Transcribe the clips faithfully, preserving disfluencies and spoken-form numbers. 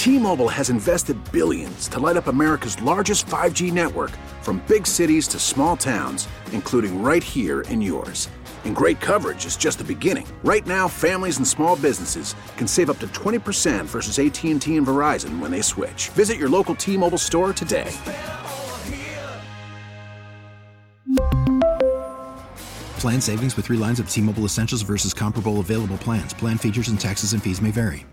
T-Mobile has invested billions to light up America's largest five G network, from big cities to small towns, including right here in yours. And great coverage is just the beginning. Right now, families and small businesses can save up to twenty percent versus A T and T and Verizon when they switch. Visit your local T-Mobile store today. Plan savings with three lines of T-Mobile Essentials versus comparable available plans. Plan features and taxes and fees may vary.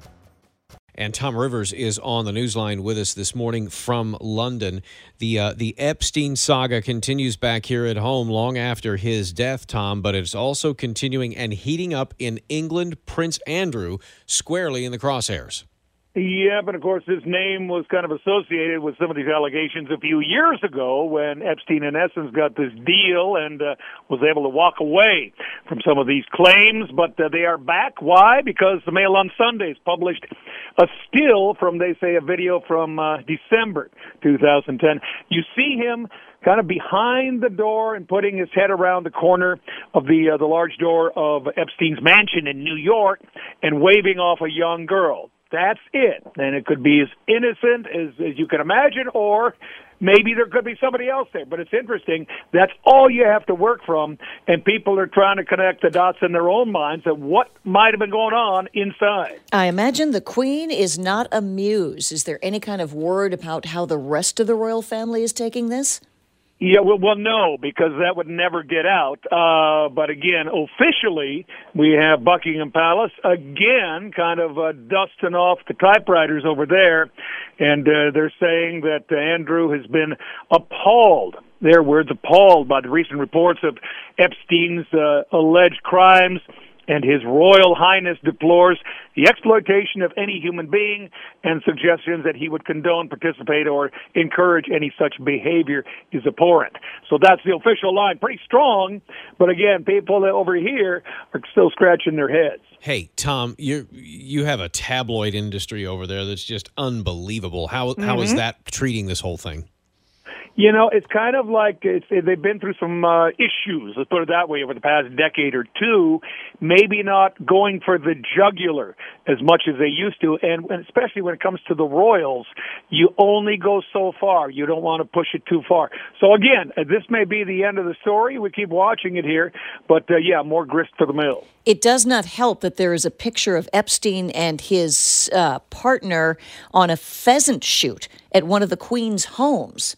And Tom Rivers is on the newsline with us this morning from London. The uh, the Epstein saga continues back here at home long after his death, Tom, but it's also continuing and heating up in England. Prince Andrew squarely in the crosshairs. Yeah, but of course his name was kind of associated with some of these allegations a few years ago when Epstein, in essence, got this deal and uh, was able to walk away from some of these claims. But uh, they are back. Why? Because the Mail on Sundays published a still from, they say, a video from uh, December two thousand ten. You see him kind of behind the door and putting his head around the corner of the uh, the large door of Epstein's mansion in New York and waving off a young girl. That's it. And it could be as innocent as, as you can imagine, or maybe there could be somebody else there. But it's interesting. That's all you have to work from, and people are trying to connect the dots in their own minds of what might have been going on inside. I imagine the Queen is not amused. Is there any kind of word about how the rest of the royal family is taking this? Yeah, well, well, no, because that would never get out. Uh, but again, officially, we have Buckingham Palace again kind of uh, dusting off the typewriters over there. And uh, they're saying that uh, Andrew has been appalled, their words, appalled by the recent reports of Epstein's uh, alleged crimes. And His Royal Highness deplores the exploitation of any human being and suggestions that he would condone, participate, or encourage any such behavior is abhorrent. So that's the official line. Pretty strong, but again, people over here are still scratching their heads. Hey, Tom, you you have a tabloid industry over there that's just unbelievable. How mm-hmm. How is that treating this whole thing? You know, it's kind of like it's, they've been through some uh, issues, let's put it that way, over the past decade or two, maybe not going for the jugular as much as they used to, and, and especially when it comes to the royals, you only go so far. You don't want to push it too far. So again, this may be the end of the story. We keep watching it here, but uh, yeah, more grist for the mill. It does not help that there is a picture of Epstein and his uh, partner on a pheasant shoot at one of the Queen's homes.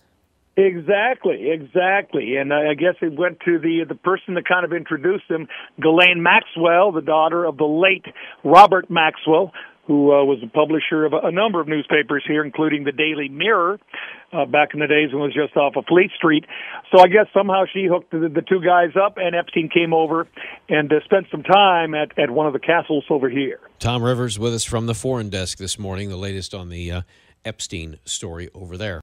Exactly, exactly. And I guess it went to the the person that kind of introduced him, Ghislaine Maxwell, the daughter of the late Robert Maxwell, who uh, was the publisher of a, a number of newspapers here, including the Daily Mirror, uh, back in the days when it was just off of Fleet Street. So I guess somehow she hooked the, the two guys up, and Epstein came over and uh, spent some time at, at one of the castles over here. Tom Rivers with us from the Foreign Desk this morning, the latest on the uh, Epstein story over there.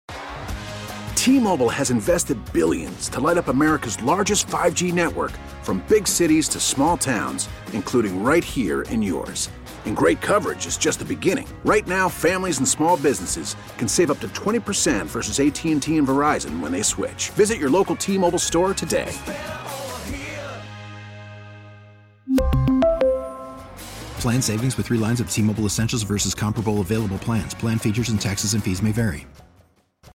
T-Mobile has invested billions to light up America's largest five G network, from big cities to small towns, including right here in yours. And great coverage is just the beginning. Right now, families and small businesses can save up to twenty percent versus A T and T and Verizon when they switch. Visit your local T-Mobile store today. Plan savings with three lines of T-Mobile Essentials versus comparable available plans. Plan features and taxes and fees may vary.